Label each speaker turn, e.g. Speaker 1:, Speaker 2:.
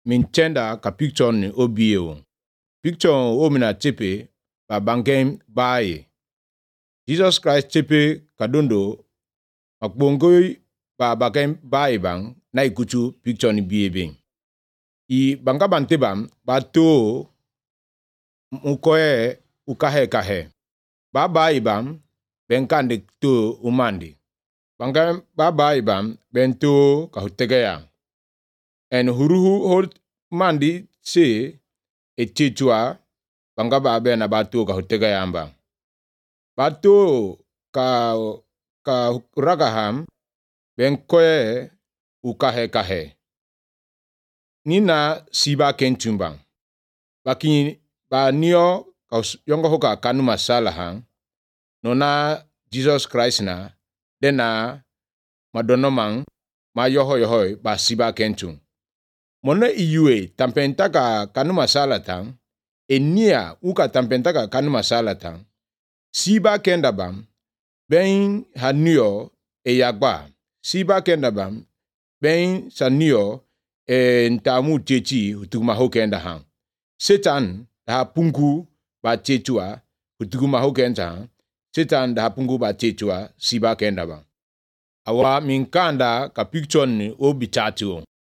Speaker 1: min tenda ka picture ni obio. Picture o mina chepe ba bangem bae. Jesus Christ chepe kadondo makbongoi ba bangem bae bang na ikuchu picture ni biebe. I banga bante bam ba to mukoe ukahe. Ba bae bam benkande to umandi. Banga ba bae bam bento kahutegea. En huruhu hot mandi se etichua banga ba be na batu kahutegea amba. Batu ka ragaham benkoe ukahe. Nina siba kentumbang. Baki ba nio yongo hoka kanu masala hang. Nona Jesus Christ na dena madonomang ma yohoi ba siba kentung. Mona iue tampentaka kanu masala tang. Enia uka tampentaka kanu masala tang. Siba kendabam ben hanio e yagba. Siba kendabam ben sanio ntamu chechi hutuma hokenda hang. Satan da pungu ba chechua hutuma hokenda hang. Satan da pungu ba chechua siba kendabam. Awa minkanda ka picture ni obi chatu.